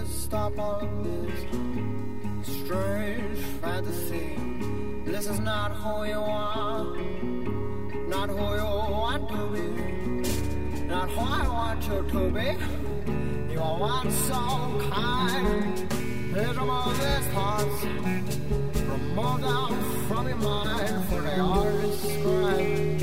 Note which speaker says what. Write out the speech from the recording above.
Speaker 1: stop all this strange fantasy. This is not who you are, not who you want to be, not who I want you to be. You are one so kind. Please remove these thoughts, remove them from your mind, for they are described.